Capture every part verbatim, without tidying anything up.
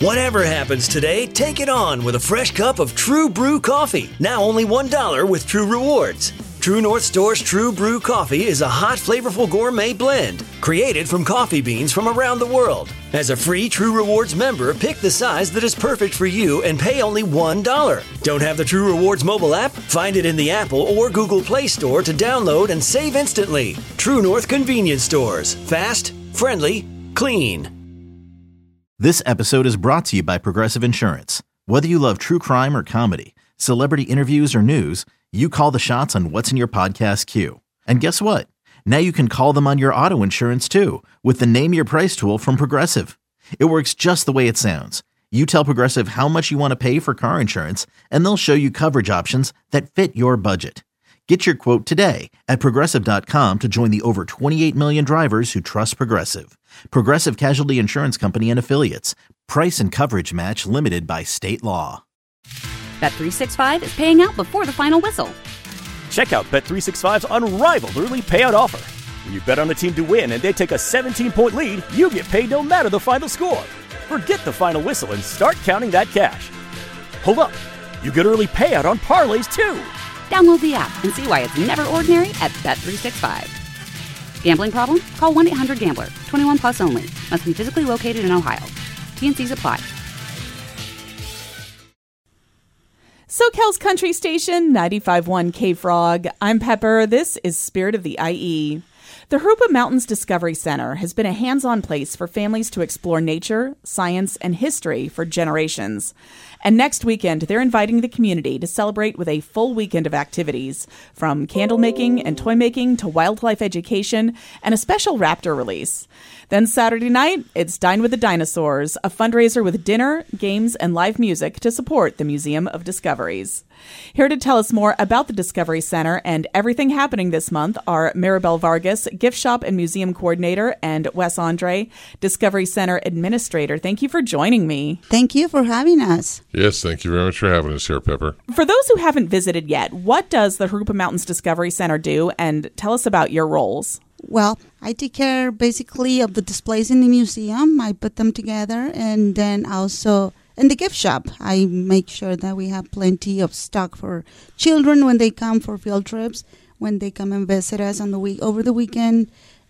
Whatever happens today, take it on with a fresh cup of True Brew coffee. Now only one dollar with True Rewards. True North Store's True Brew coffee is a hot, flavorful gourmet blend created from coffee beans from around the world. As a free True Rewards member, pick the size that is perfect for you and pay only one dollar. Don't have the True Rewards mobile app? Find it in the Apple or Google Play Store to download and save instantly. True North Convenience Stores. Fast, friendly, clean. This episode is brought to you by Progressive Insurance. Whether you love true crime or comedy, celebrity interviews or news, you call the shots on what's in your podcast queue. And guess what? Now you can call them on your auto insurance too with the Name Your Price tool from Progressive. It works just the way it sounds. You tell Progressive how much you want to pay for car insurance, and they'll show you coverage options that fit your budget. Get your quote today at Progressive dot com to join the over twenty-eight million drivers who trust Progressive. Progressive Casualty Insurance Company and Affiliates. Price and coverage match limited by state law. Bet three sixty-five is paying out before the final whistle. Check out Bet three sixty-five's unrivaled early payout offer. When you bet on a team to win and they take a seventeen-point lead, you get paid no matter the final score. Forget the final whistle and start counting that cash. Hold up. You get early payout on parlays, too. Download the app and see why it's never ordinary at Bet three sixty-five. Gambling problem? Call one eight hundred gambler. twenty-one plus only. Must be physically located in Ohio. T and C's apply. SoCal's Country Station, ninety-five point one K-Frog. I'm Pepper. This is Spirit of the I E. The Jurupa Mountains Discovery Center has been a hands-on place for families to explore nature, science, and history for generations. And next weekend, they're inviting the community to celebrate with a full weekend of activities, from candle making and toy making to wildlife education and a special raptor release. Then Saturday night, it's Dine with the Dinosaurs, a fundraiser with dinner, games, and live music to support the Museum of Discoveries. Here to tell us more about the Discovery Center and everything happening this month are Maribel Vargas, Gift Shop and Museum Coordinator, and Wes Andre, Discovery Center Administrator. Thank you for joining me. Thank you for having us. Yes, thank you very much for having us here, Pepper. For those who haven't visited yet, what does the Jurupa Mountains Discovery Center do? And tell us about your roles. Well, I take care basically of the displays in the museum. I put them together, and then also in the gift shop, I make sure that we have plenty of stock for children when they come for field trips, when they come and visit us on the week over the weekend,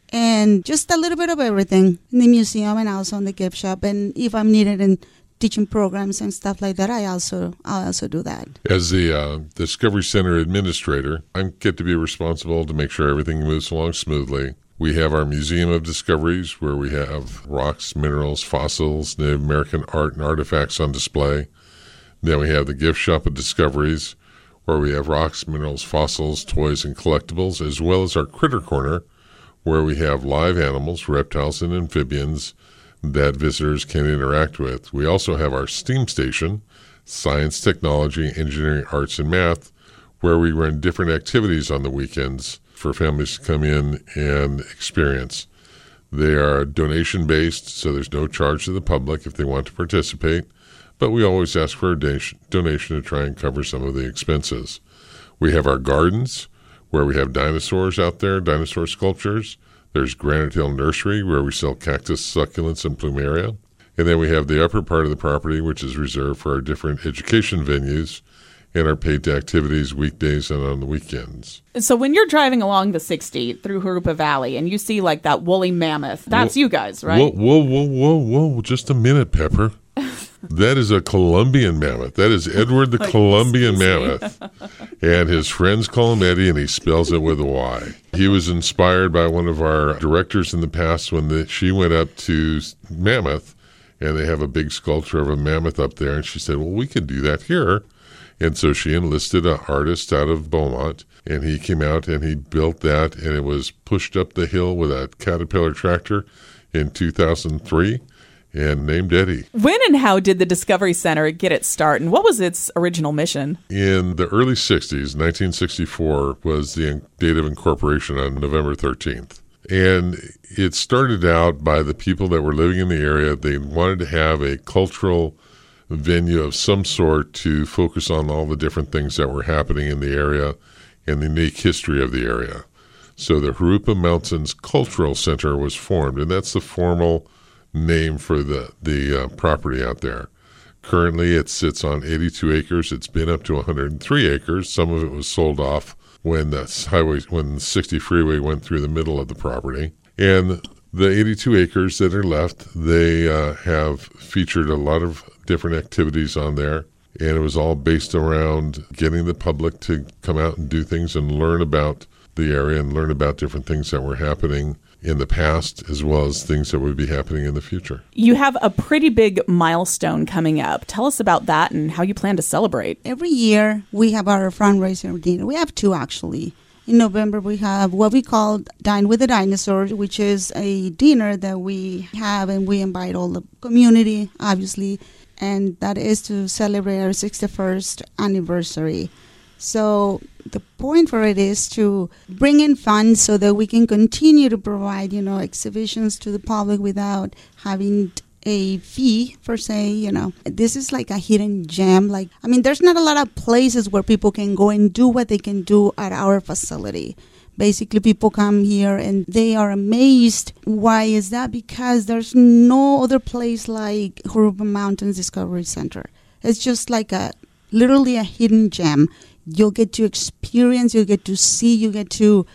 and just a little bit of everything in the museum and also in the gift shop. And if I'm needed in teaching programs and stuff like that, I also I also do that. As the uh, Discovery Center Administrator, I get to be responsible to make sure everything moves along smoothly. We have our Museum of Discoveries, where we have rocks, minerals, fossils, Native American art and artifacts on display. Then we have the Gift Shop of Discoveries, where we have rocks, minerals, fossils, toys, and collectibles, as well as our Critter Corner, where we have live animals, reptiles, and amphibians that visitors can interact with. We also have our STEAM Station, Science, Technology, Engineering, Arts, and Math, where we run different activities on the weekends for families to come in and experience. They are donation-based, so there's no charge to the public if they want to participate, but we always ask for a donation to try and cover some of the expenses. We have our gardens, where we have dinosaurs out there, dinosaur sculptures. There's Granite Hill Nursery, where we sell cactus, succulents, and plumeria. And then we have the upper part of the property, which is reserved for our different education venues and our paid activities weekdays and on the weekends. So when you're driving along the sixty through Jurupa Valley and you see like that woolly mammoth, that's whoa, you guys, right? Whoa, whoa, whoa, whoa, whoa. Just a minute, Pepper. That is a Columbian mammoth. That is Edward the Columbian mammoth. And his friends call him Eddie, and he spells it with a Y. He was inspired by one of our directors in the past when the, she went up to Mammoth, and they have a big sculpture of a mammoth up there, and she said, well, we could do that here. And so she enlisted an artist out of Beaumont, and he came out and he built that, and it was pushed up the hill with a Caterpillar tractor in two thousand three. And named Eddie. When and how did the Discovery Center get its start, and what was its original mission? In the early sixties, nineteen sixty-four was the date of incorporation on November thirteenth. And it started out by the people that were living in the area. They wanted to have a cultural venue of some sort to focus on all the different things that were happening in the area and the unique history of the area. So the Jurupa Mountains Cultural Center was formed, and that's the formal name for the, the uh, property out there. Currently, it sits on eighty-two acres. It's been up to one hundred three acres. Some of it was sold off when the highway, when the sixty freeway went through the middle of the property. And the eighty-two acres that are left, they uh, have featured a lot of different activities on there. And it was all based around getting the public to come out and do things and learn about the area and learn about different things that were happening in the past as well as things that would be happening in the future. You have a pretty big milestone coming up. Tell us about that and how you plan to celebrate. Every year we have our fundraiser dinner. We have two actually. In November we have what we call Dine with the Dinosaurs, which is a dinner that we have and we invite all the community, obviously, and that is to celebrate our sixty-first anniversary. So the point for it is to bring in funds so that we can continue to provide, you know, exhibitions to the public without having a fee per se. You know, this is like a hidden gem. Like, I mean, there's not a lot of places where people can go and do what they can do at our facility. Basically, people come here and they are amazed. Why is that? Because there's no other place like Jurupa Mountains Discovery Center. It's just like a literally a hidden gem. You'll get to experience, you'll get to see, you get to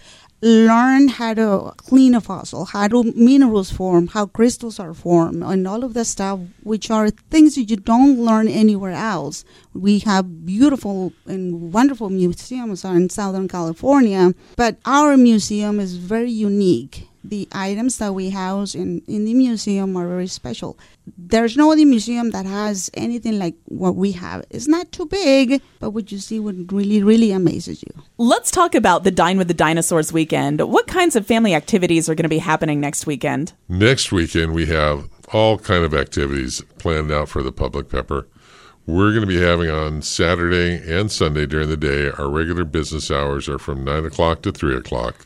learn how to clean a fossil, how do minerals form, how crystals are formed, and all of that stuff, which are things that you don't learn anywhere else. We have beautiful and wonderful museums in Southern California, but our museum is very unique. The items that we house in, in the museum are very special. There's no other museum that has anything like what we have. It's not too big, but what you see would really, really amazes you. Let's talk about the Dine with the Dinosaurs weekend. What kinds of family activities are going to be happening next weekend? Next weekend, we have all kind of activities planned out for the public, Pepper. We're going to be having on Saturday and Sunday during the day, our regular business hours are from nine o'clock to three o'clock.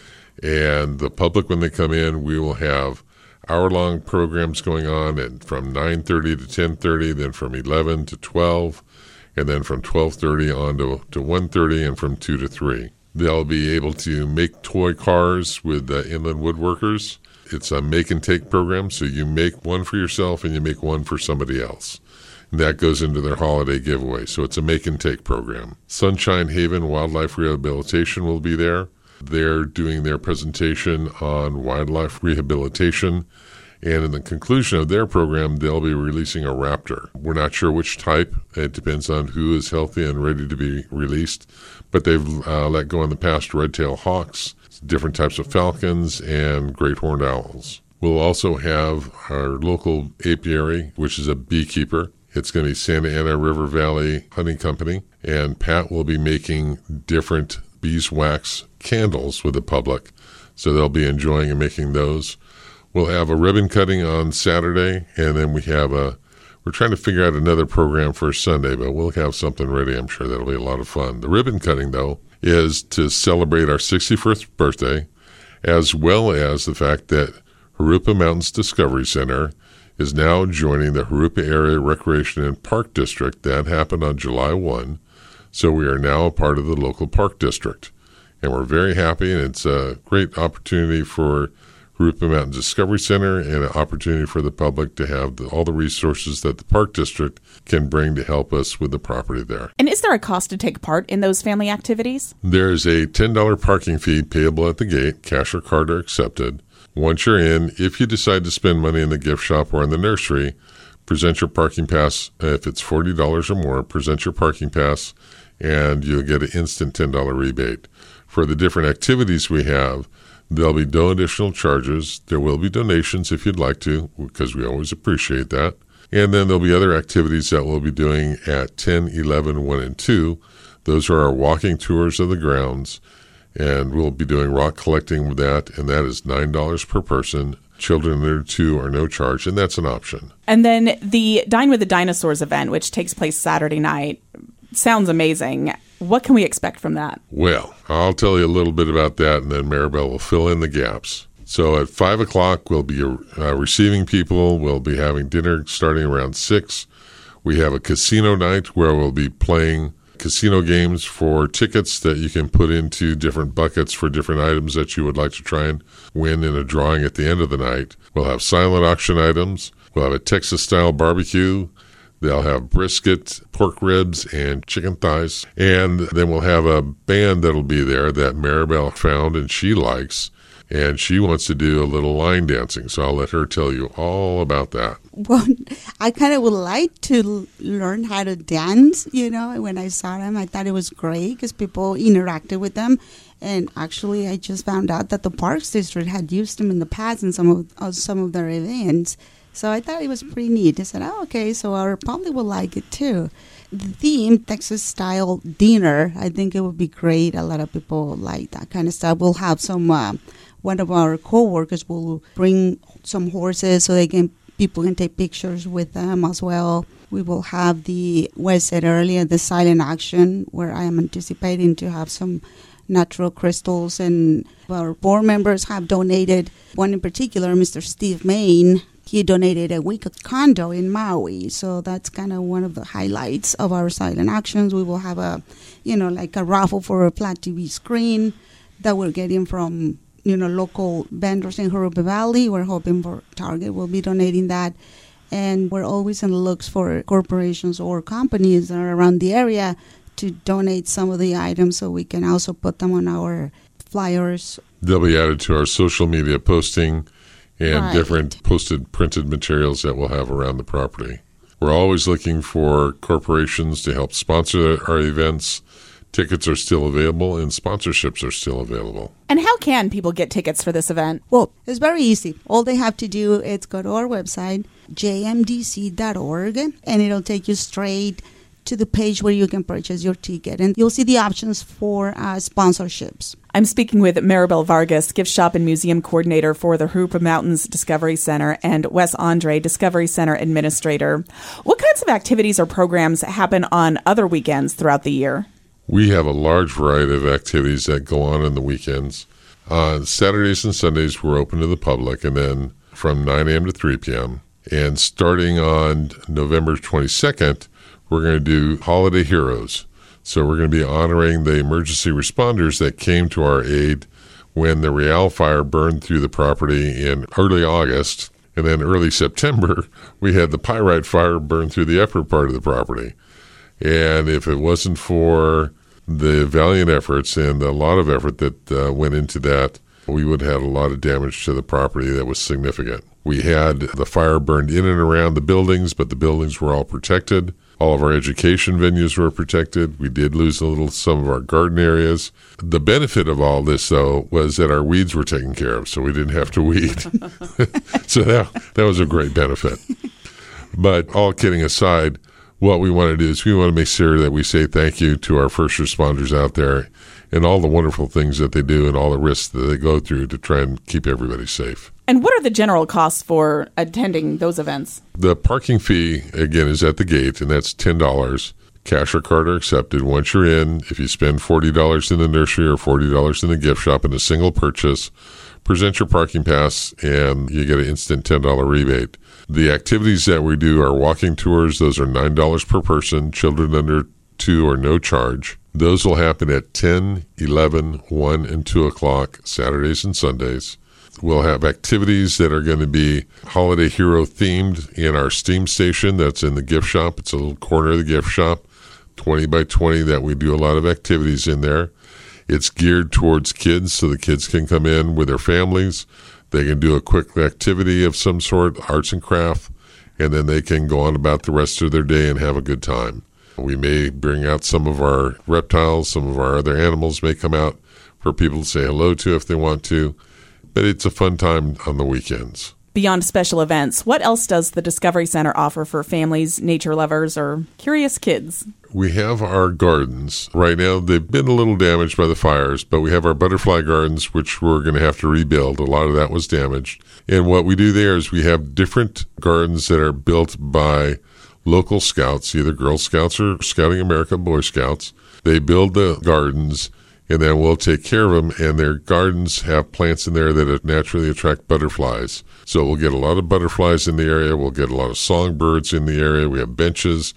And the public, when they come in, we will have hour-long programs going on and from nine thirty to ten thirty, then from eleven to twelve, and then from twelve thirty on to, to one thirty, and from two to three. They'll be able to make toy cars with the Inland Woodworkers. It's a make-and-take program, so you make one for yourself and you make one for somebody else. And that goes into their holiday giveaway, so it's a make-and-take program. Sunshine Haven Wildlife Rehabilitation will be there. They're doing their presentation on wildlife rehabilitation, and in the conclusion of their program, they'll be releasing a raptor. We're not sure which type. It depends on who is healthy and ready to be released, but they've uh, let go in the past red-tailed hawks, different types of falcons, and great horned owls. We'll also have our local apiary, which is a beekeeper. It's going to be Santa Ana River Valley Honey Company, and Pat will be making different beeswax candles with the public, so they'll be enjoying and making those. We'll have a ribbon cutting on Saturday, and then we have a, we're trying to figure out another program for Sunday, but we'll have something ready. I'm sure that'll be a lot of fun. The ribbon cutting, though, is to celebrate our sixty-first birthday, as well as the fact that Jurupa Mountains Discovery Center is now joining the Jurupa Area Recreation and Park District. That happened on July first. So we are now a part of the local park district, and we're very happy, and it's a great opportunity for Jurupa Mountain Discovery Center and an opportunity for the public to have the, all the resources that the park district can bring to help us with the property there. And is there a cost to take part in those family activities? There is a ten dollars parking fee payable at the gate. Cash or card are accepted. Once you're in, if you decide to spend money in the gift shop or in the nursery, present your parking pass. If it's forty dollars or more, present your parking pass, and you'll get an instant ten dollars rebate. For the different activities we have, there'll be no additional charges. There will be donations if you'd like to, because we always appreciate that. And then there'll be other activities that we'll be doing at ten, eleven, one, and two. Those are our walking tours of the grounds, and we'll be doing rock collecting with that, and that is nine dollars per person. Children under two are no charge, and that's an option. And then the Dine with the Dinosaurs event, which takes place Saturday night, sounds amazing. What can we expect from that? Well, I'll tell you a little bit about that, and then Maribel will fill in the gaps. So at five o'clock, we'll be uh, receiving people. We'll be having dinner starting around six. We have a casino night where we'll be playing casino games for tickets that you can put into different buckets for different items that you would like to try and win in a drawing at the end of the night. We'll have silent auction items. We'll have a Texas-style barbecue. They'll have brisket, pork ribs, and chicken thighs. And then we'll have a band that'll be there that Maribel found and she likes. And she wants to do a little line dancing, so I'll let her tell you all about that. Well, I kind of would like to learn how to dance, you know. When I saw them, I thought it was great because people interacted with them. And actually, I just found out that the Parks District had used them in the past in some of uh, some of their events. So I thought it was pretty neat. I said, oh, okay, so our public will like it too. The theme, Texas-style dinner, I think it would be great. A lot of people like that kind of stuff. We'll have some... Uh, One of our co-workers will bring some horses so they can people can take pictures with them as well. We will have the, Wes said earlier, the silent auction, where I am anticipating to have some natural crystals. And our board members have donated, one in particular, Mister Steve Main. He donated a week of condo in Maui. So that's kind of one of the highlights of our silent auctions. We will have a, you know, like a raffle for a flat T V screen that we're getting from... you know, local vendors in Jurupa Valley. We're hoping for Target will be donating that. And we're always in the looks for corporations or companies that are around the area to donate some of the items so we can also put them on our flyers. They'll be added to our social media posting and Right. different posted printed materials that we'll have around the property. We're always looking for corporations to help sponsor our events. Tickets are still available and sponsorships are still available. And how can people get tickets for this event? Well, it's very easy. All they have to do is go to our website, j m d c dot org, and it'll take you straight to the page where you can purchase your ticket. And you'll see the options for uh, sponsorships. I'm speaking with Maribel Vargas, gift shop and museum coordinator for the Jurupa Mountains Discovery Center, and Wes Andre, Discovery Center administrator. What kinds of activities or programs happen on other weekends throughout the year? We have a large variety of activities that go on in the weekends. On Saturdays and Sundays, we're open to the public, and then from nine a.m. to three p.m. And starting on November twenty-second, we're going to do Holiday Heroes. So we're going to be honoring the emergency responders that came to our aid when the Real fire burned through the property in early August. And then early September, we had the Pyrite fire burn through the upper part of the property. And if it wasn't for the valiant efforts and a lot of effort that uh, went into that, we would have had a lot of damage to the property that was significant. We had the fire burned in and around the buildings, but the buildings were all protected. All of our education venues were protected. We did lose a little some of our garden areas. The benefit of all this, though, was that our weeds were taken care of, so we didn't have to weed. So that, that was a great benefit. But all kidding aside, what we want to do is we want to make sure that we say thank you to our first responders out there and all the wonderful things that they do and all the risks that they go through to try and keep everybody safe. And what are the general costs for attending those events? The parking fee, again, is at the gate, and that's ten dollars. Cash or card are accepted. Once you're in, if you spend forty dollars in the nursery or forty dollars in the gift shop in a single purchase, present your parking pass, and you get an instant ten dollars rebate. The activities that we do are walking tours. Those are nine dollars per person. Children under two are no charge. Those will happen at ten, eleven, one, and two o'clock, Saturdays and Sundays. We'll have activities that are going to be Holiday Hero themed in our steam station that's in the gift shop. It's a little corner of the gift shop, twenty by twenty, that we do a lot of activities in there. It's geared towards kids, so the kids can come in with their families. They can do a quick activity of some sort, arts and craft, and then they can go on about the rest of their day and have a good time. We may bring out some of our reptiles, some of our other animals may come out for people to say hello to if they want to, but it's a fun time on the weekends. Beyond special events, what else does the Discovery Center offer for families, nature lovers, or curious kids? We have our gardens. Right now, they've been a little damaged by the fires, but we have our butterfly gardens, which we're going to have to rebuild. A lot of that was damaged. And what we do there is we have different gardens that are built by local scouts, either Girl Scouts or Scouting America Boy Scouts. They build the gardens, and then we'll take care of them, and their gardens have plants in there that naturally attract butterflies. So we'll get a lot of butterflies in the area. We'll get a lot of songbirds in the area. We have benches.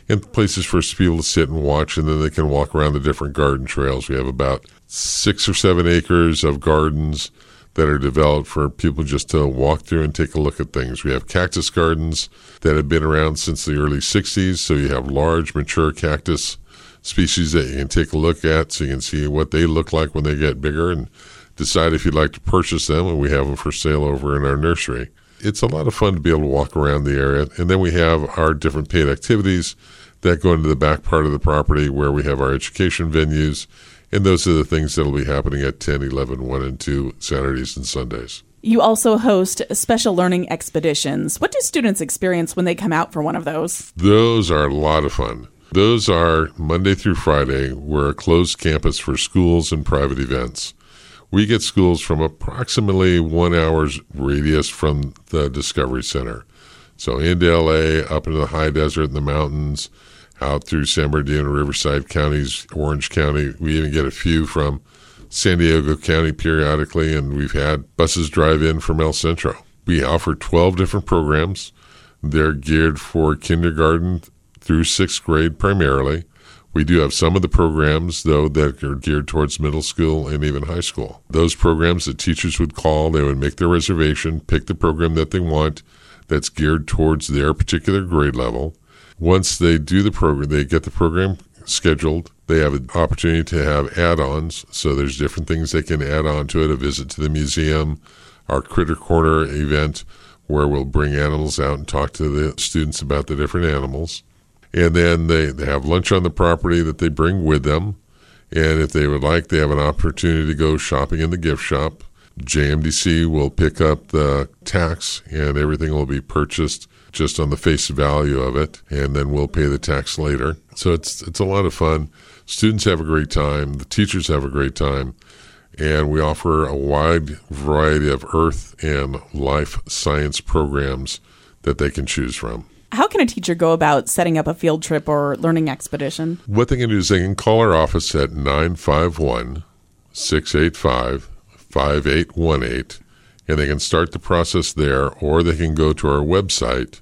and places for people to sit and watch, and then they can walk around the different garden trails. We have about six or seven acres of gardens that are developed for people just to walk through and take a look at things. We have cactus gardens that have been around since the early sixties, so you have large, mature cactus species that you can take a look at so you can see what they look like when they get bigger and decide if you'd like to purchase them, and we have them for sale over in our nursery. It's a lot of fun to be able to walk around the area, and then we have our different paid activities that go into the back part of the property where we have our education venues. And those are the things that will be happening at ten, eleven, one, and two Saturdays and Sundays. You also host special learning expeditions. What do students experience when they come out for one of those? Those are a lot of fun. Those are Monday through Friday. We're a closed campus for schools and private events. We get schools from approximately one hour's radius from the Discovery Center. So into L A, up into the high desert and the mountains, out through San Bernardino, Riverside counties, Orange County. We even get a few from San Diego County periodically, and we've had buses drive in from El Centro. We offer twelve different programs. They're geared for kindergarten through sixth grade primarily. We do have some of the programs, though, that are geared towards middle school and even high school. Those programs, the teachers would call, they would make their reservation, pick the program that they want that's geared towards their particular grade level. Once they do the program, they get the program scheduled. They have an opportunity to have add-ons, so there's different things they can add on to it, a visit to the museum, our Critter Corner event, where we'll bring animals out and talk to the students about the different animals. And then they, they have lunch on the property that they bring with them. And if they would like, they have an opportunity to go shopping in the gift shop. J M D C will pick up the tax, and everything will be purchased just on the face value of it, and then we'll pay the tax later. So it's it's a lot of fun. Students have a great time. The teachers have a great time. And we offer a wide variety of earth and life science programs that they can choose from. How can a teacher go about setting up a field trip or learning expedition? What they can do is they can call our office at nine five one, six eight five, five eight one eight, and they can start the process there, or they can go to our website,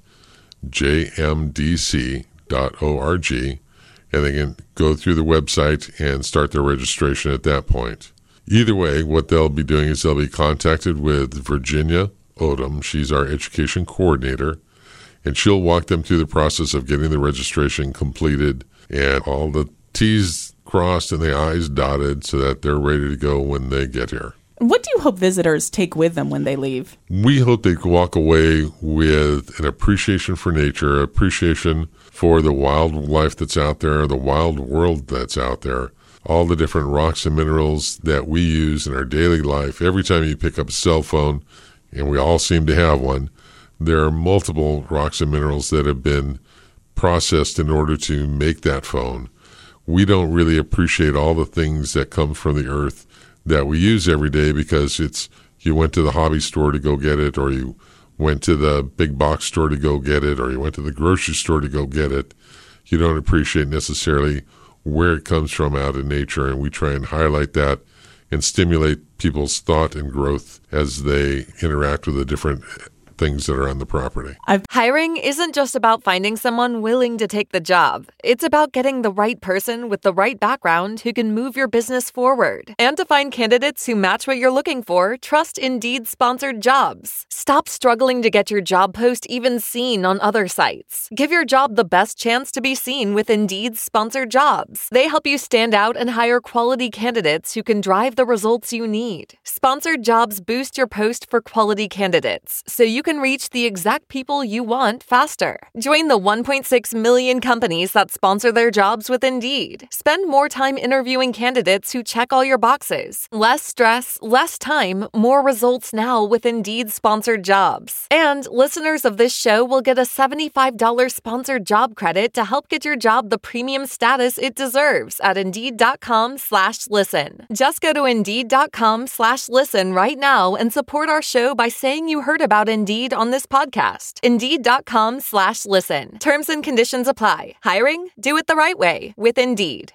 j m d c dot org, and they can go through the website and start their registration at that point. Either way, what they'll be doing is they'll be contacted with Virginia Odom. She's our education coordinator, and she'll walk them through the process of getting the registration completed and all the T's crossed and the I's dotted so that they're ready to go when they get here. What do you hope visitors take with them when they leave? We hope they walk away with an appreciation for nature, appreciation for the wildlife that's out there, the wild world that's out there, all the different rocks and minerals that we use in our daily life. Every time you pick up a cell phone, and we all seem to have one, there are multiple rocks and minerals that have been processed in order to make that phone. We don't really appreciate all the things that come from the earth that we use every day because it's you went to the hobby store to go get it, or you went to the big box store to go get it, or you went to the grocery store to go get it. You don't appreciate necessarily where it comes from out in nature, and we try and highlight that and stimulate people's thought and growth as they interact with the different things that are on the property. I've- Hiring isn't just about finding someone willing to take the job. It's about getting the right person with the right background who can move your business forward. And to find candidates who match what you're looking for, trust Indeed sponsored jobs. Stop struggling to get your job post even seen on other sites. Give your job the best chance to be seen with Indeed sponsored jobs. They help you stand out and hire quality candidates who can drive the results you need. Sponsored jobs boost your post for quality candidates, so you can reach the exact people you want faster. Join the one point six million companies that sponsor their jobs with Indeed. Spend more time interviewing candidates who check all your boxes. Less stress, less time, more results now with Indeed sponsored jobs. And listeners of this show will get a seventy-five dollars sponsored job credit to help get your job the premium status it deserves at Indeed.com slash listen. Just go to Indeed.com slash listen right now and support our show by saying you heard about Indeed on this podcast. Indeed.com slash listen. Terms and conditions apply. Hiring? Do it the right way with Indeed.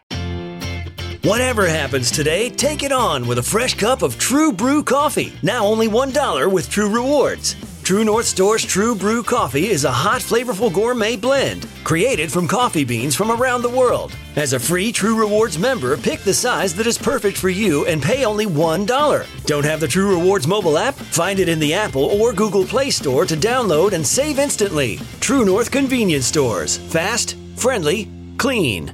Whatever happens today, take it on with a fresh cup of True Brew coffee. Now only one dollar with True Rewards. True North Store's True Brew Coffee is a hot, flavorful gourmet blend created from coffee beans from around the world. As a free True Rewards member, pick the size that is perfect for you and pay only one dollar. Don't have the True Rewards mobile app? Find it in the Apple or Google Play Store to download and save instantly. True North Convenience Stores. Fast, friendly, clean.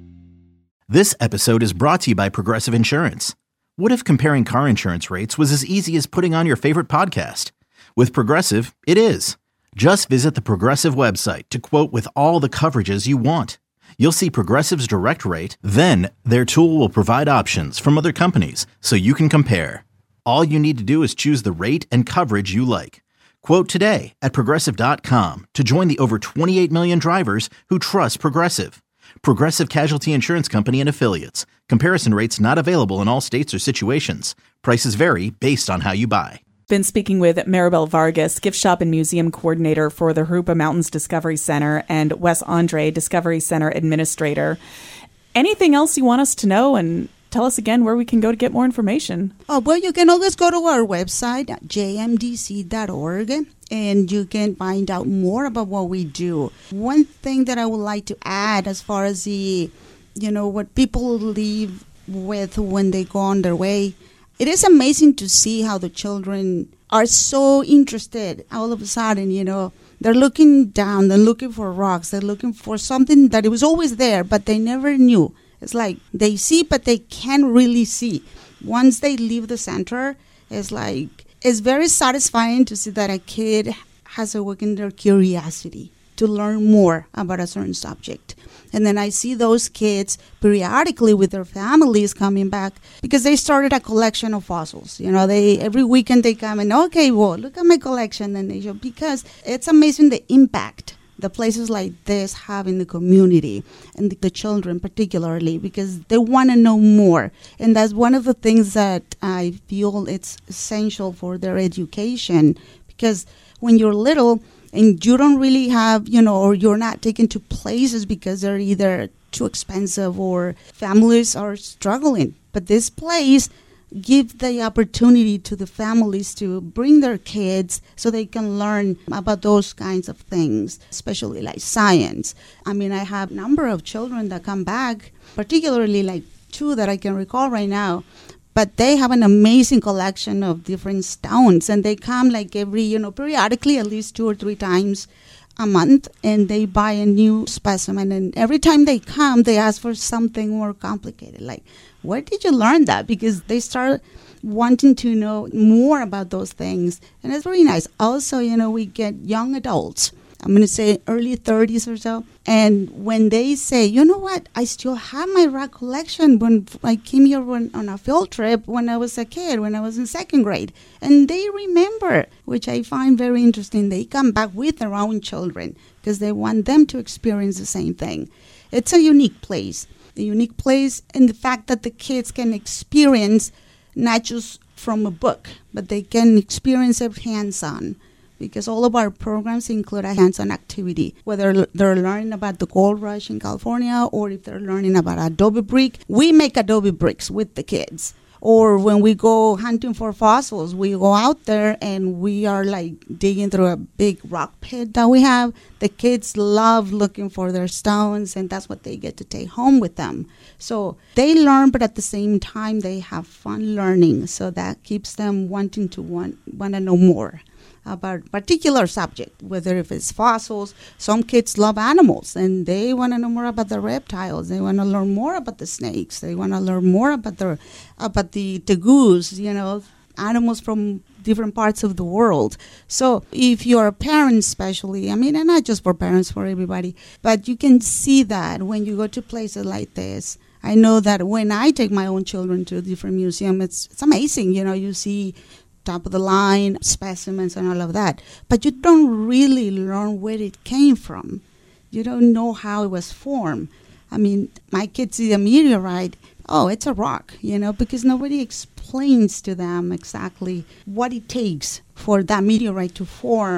This episode is brought to you by Progressive Insurance. What if comparing car insurance rates was as easy as putting on your favorite podcast? With Progressive, it is. Just visit the Progressive website to quote with all the coverages you want. You'll see Progressive's direct rate, then their tool will provide options from other companies so you can compare. All you need to do is choose the rate and coverage you like. Quote today at Progressive dot com to join the over twenty-eight million drivers who trust Progressive. Progressive Casualty Insurance Company and Affiliates. Comparison rates not available in all states or situations. Prices vary based on how you buy. Been speaking with Maribel Vargas, gift shop and museum coordinator for the Jurupa Mountains Discovery Center, and Wes Andre, Discovery Center administrator. Anything else you want us to know? And tell us again where we can go to get more information. Oh, well, you can always go to our website at j m d c dot org and you can find out more about what we do. One thing that I would like to add as far as the, you know, what people leave with when they go on their way, it is amazing to see how the children are so interested all of a sudden, you know. They're looking down, they're looking for rocks, they're looking for something that it was always there, but they never knew. It's like they see, but they can't really see. Once they leave the center, it's like, it's very satisfying to see that a kid has awakened their curiosity to learn more about a certain subject. And then I see those kids periodically with their families coming back because they started a collection of fossils. You know, they every weekend they come and, okay, well, look at my collection. And they show, because it's amazing the impact the places like this have in the community and the, the children particularly, because they want to know more. And that's one of the things that I feel it's essential for their education, because when you're little, and you don't really have, you know, or you're not taken to places because they're either too expensive or families are struggling. But this place gives the opportunity to the families to bring their kids so they can learn about those kinds of things, especially like science. I mean, I have a number of children that come back, particularly like two that I can recall right now. But they have an amazing collection of different stones, and they come like every, you know, periodically, at least two or three times a month, and they buy a new specimen. And every time they come, they ask for something more complicated. Like, where did you learn that? Because they start wanting to know more about those things. And it's really nice. Also, you know, we get young adults, I'm going to say early thirties or so. And when they say, you know what, I still have my rock collection when I came here when, on a field trip when I was a kid, when I was in second grade. And they remember, which I find very interesting. They come back with their own children because they want them to experience the same thing. It's a unique place, a unique place in the fact that the kids can experience not just from a book, but they can experience it hands-on. Because all of our programs include a hands-on activity, whether they're learning about the gold rush in California or if they're learning about adobe brick. We make adobe bricks with the kids. Or when we go hunting for fossils, we go out there and we are like digging through a big rock pit that we have. The kids love looking for their stones, and that's what they get to take home with them. So they learn, but at the same time, they have fun learning. So that keeps them wanting to want, want to know more about a particular subject, whether if it's fossils. Some kids love animals and they want to know more about the reptiles. They want to learn more about the snakes. They want to learn more about the about the tegus, you know, animals from different parts of the world. So if you're a parent especially, I mean, and not just for parents, for everybody, but you can see that when you go to places like this. I know that when I take my own children to a different museum, it's it's amazing. You know, you see top of the line specimens and all of that, but you don't really learn where it came from. You don't know how it was formed. I mean, my kids see a meteorite, oh, it's a rock, you know, because nobody explains to them exactly what it takes for that meteorite to form,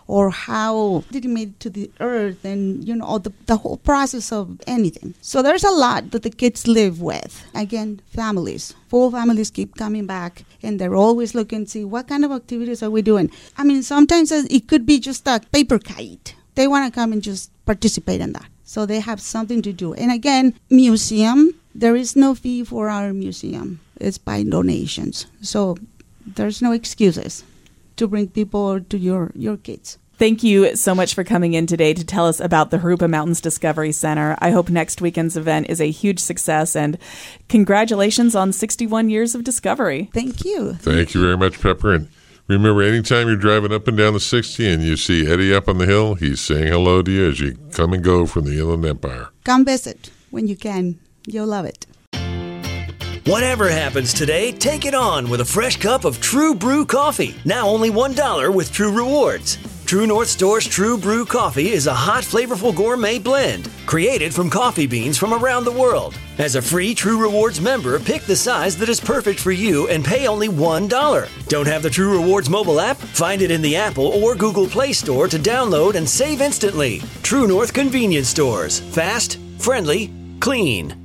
or how did it make it to the earth, and, you know, the, the whole process of anything. So there's a lot that the kids live with. Again, families. Full families keep coming back, and they're always looking to see what kind of activities are we doing. I mean, sometimes it could be just a paper kite. They want to come and just participate in that. So they have something to do. And again, museum, there is no fee for our museum. It's by donations. So there's no excuses to bring people to your, your kids. Thank you so much for coming in today to tell us about the Jurupa Mountains Discovery Center. I hope next weekend's event is a huge success, and congratulations on sixty-one years of discovery. Thank you. Thank you very much, Pepper. And remember, anytime you're driving up and down the sixty and you see Eddie up on the hill, he's saying hello to you as you come and go from the Inland Empire. Come visit when you can. You'll love it. Whatever happens today, take it on with a fresh cup of True Brew coffee. Now only one dollar with True Rewards. True North Store's True Brew coffee is a hot, flavorful gourmet blend created from coffee beans from around the world. As a free True Rewards member, pick the size that is perfect for you and pay only one dollar. Don't have the True Rewards mobile app? Find it in the Apple or Google Play Store to download and save instantly. True North Convenience Stores. Fast, friendly, clean.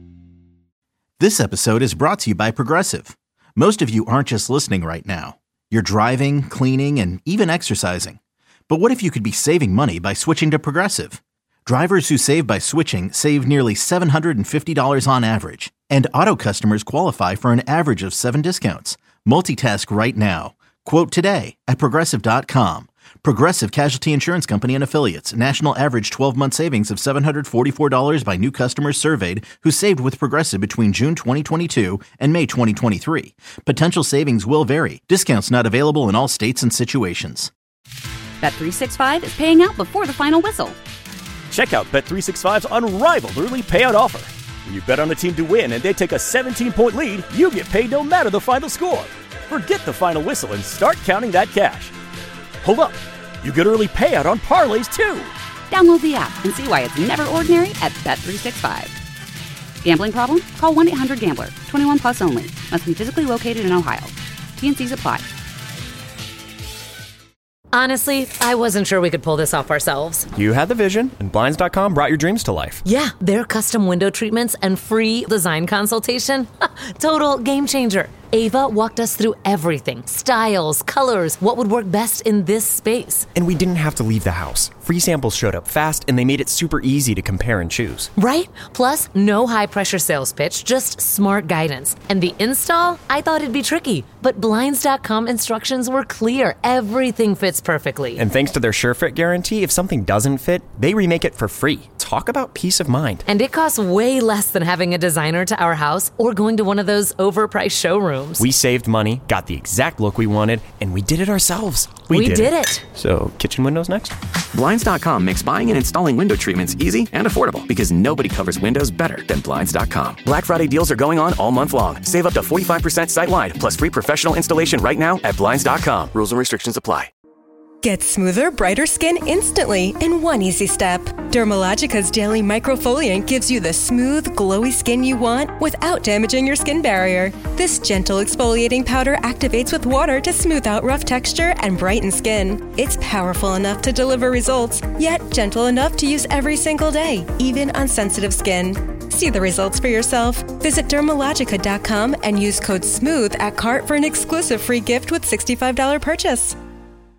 This episode is brought to you by Progressive. Most of you aren't just listening right now. You're driving, cleaning, and even exercising. But what if you could be saving money by switching to Progressive? Drivers who save by switching save nearly seven hundred fifty dollars on average. And auto customers qualify for an average of seven discounts. Multitask right now. Quote today at Progressive dot com. Progressive Casualty Insurance Company and Affiliates. National average twelve-month savings of seven hundred forty-four dollars by new customers surveyed who saved with Progressive between June twenty twenty-two and May twenty twenty-three. Potential savings will vary. Discounts not available in all states and situations. Bet three sixty-five is paying out before the final whistle. Check out Bet three sixty-five's unrivaled early payout offer. When you bet on a team to win and they take a seventeen-point lead, you get paid no matter the final score. Forget the final whistle and start counting that cash. Hold up. You get early payout on parlays, too. Download the app and see why it's never ordinary at Bet three sixty-five. Gambling problem? Call one eight hundred gambler. twenty-one plus only. Must be physically located in Ohio. T N Cs apply. Honestly, I wasn't sure we could pull this off ourselves. You had the vision, and Blinds dot com brought your dreams to life. Yeah, their custom window treatments and free design consultation. Total game changer. Ava walked us through everything. Styles, colors, what would work best in this space. And we didn't have to leave the house. Free samples showed up fast, and they made it super easy to compare and choose. Right? Plus, no high-pressure sales pitch, just smart guidance. And the install? I thought it'd be tricky, but Blinds dot com instructions were clear. Everything fits perfectly. And thanks to their SureFit guarantee, if something doesn't fit, they remake it for free. Talk about peace of mind. And it costs way less than having a designer to our house or going to one of those overpriced showrooms. We saved money, got the exact look we wanted, and we did it ourselves. We, we did, did it. it. So, kitchen windows next? Blinds dot com makes buying and installing window treatments easy and affordable because nobody covers windows better than Blinds dot com. Black Friday deals are going on all month long. Save up to forty-five percent site-wide, plus free professional installation right now at Blinds dot com. Rules and restrictions apply. Get smoother, brighter skin instantly in one easy step. Dermalogica's Daily Microfoliant gives you the smooth, glowy skin you want without damaging your skin barrier. This gentle exfoliating powder activates with water to smooth out rough texture and brighten skin. It's powerful enough to deliver results, yet gentle enough to use every single day, even on sensitive skin. See the results for yourself. Visit Dermalogica dot com and use code SMOOTH at cart for an exclusive free gift with sixty-five dollars purchase.